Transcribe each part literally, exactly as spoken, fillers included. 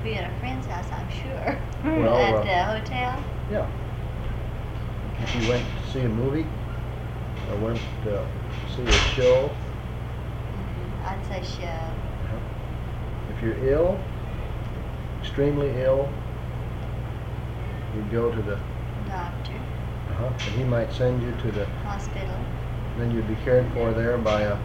would be at a friend's house, I'm sure. Well, at uh, the hotel? Yeah. If you went to see a movie or went uh, to see a show. Mm-hmm. I'd say show. Uh-huh. If you're ill, extremely ill, you'd go to the Doctor. Uh-huh. And he might send you to the hospital. Then you'd be cared for there by a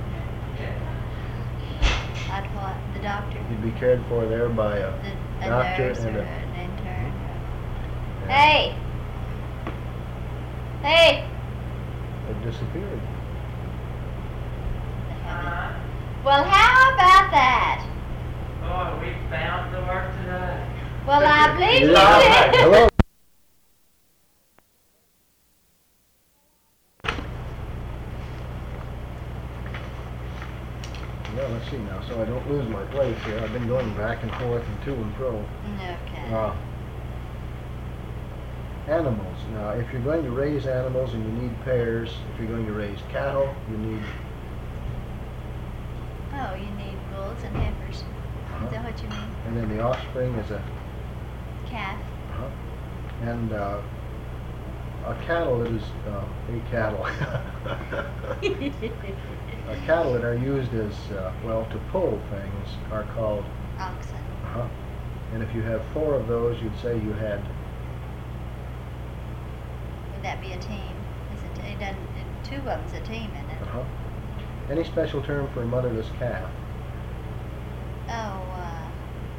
At what? The doctor? You'd be cared for there by a, the, a doctor nurse and or a an intern. Mm-hmm. Hey! Hey! It disappeared. Uh, well, how about that? Oh, we found the work today. Well, I believe you Yeah. did. Hello. Well, let's see now, so I don't lose my place here. I've been going back and forth and to and fro. Okay. Uh, animals. Now, if you're going to raise animals and you need pairs, if you're going to raise cattle, you need... Oh, you need bulls and heifers. Uh-huh. Is that what you mean? And then the offspring is a... Calf. Uh-huh. And uh, a cattle is uh, a cattle. uh, cattle that are used as, uh, well, to pull things are called... Oxen. Uh-huh. And if you have four of those, you'd say you had... Would that be a team? Is it, it doesn't, it, two of them's a team, isn't it? Uh-huh. Any special term for a motherless calf? Oh, uh,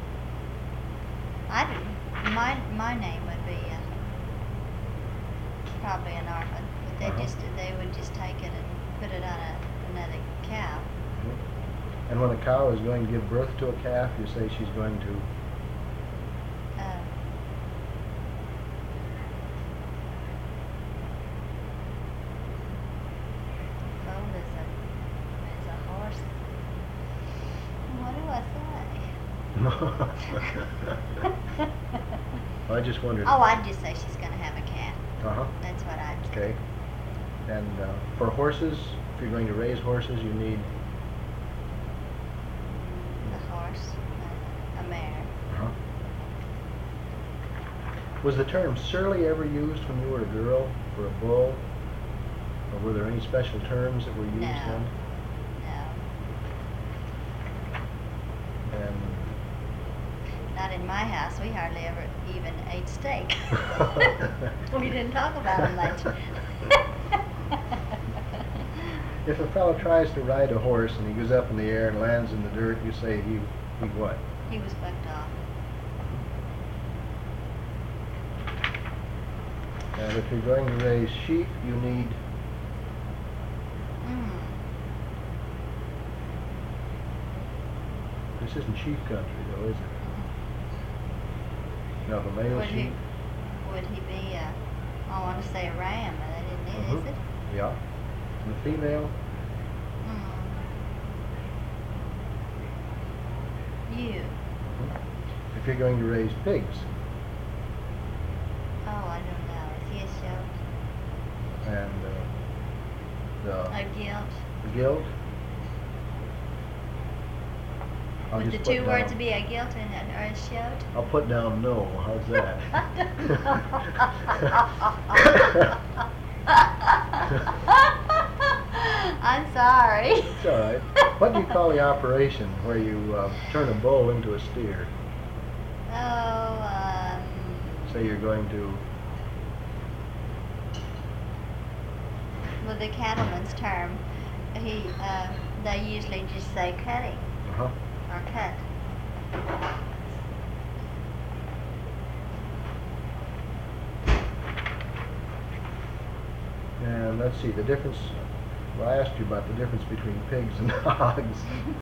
I do. My, my name would be uh, probably an orphan. But they Uh-huh. just, they would just take it and put it on a, another cow. Mm-hmm. And when a cow is going to give birth to a calf, you say she's going to... Uh, foal is a, is a horse. What do I say? I just wondered. Oh, I'd just say she's going to have a calf. Uh-huh. That's what I'd say. Okay. And uh, for horses, if you're going to raise horses, you need... A horse, a, a mare. Uh-huh. Was the term surly ever used when you were a girl for a bull? Or were there any special terms that were used No. then? No, And not in my house. We hardly ever even ate steak. We didn't talk about it much. if a fellow tries to ride a horse and he goes up in the air and lands in the dirt, you say he, he what? He was bucked off. And if you're going to raise sheep, you need... Mm. This isn't sheep country, though, is it? No, the male Would he, sheep. would he be, uh, I want to say a ram, but I didn't need, Mhm. is it? Yeah. And the female, Mm. You. if you're going to raise pigs, Oh, I don't know. Is he a shoat? and uh, A gilt? the gilt. I'll Would just the put two down, words be a gilt and a, or a shoat? I'll put down no. How's that? I'm sorry. It's all right. What do you call the operation where you uh, turn a bull into a steer? Oh, um... Say you're going to... Well, the cattleman's term, he, uh, they usually just say cutting Uh-huh. or cut. And let's see, the difference... Well, I asked you about the difference between pigs and hogs.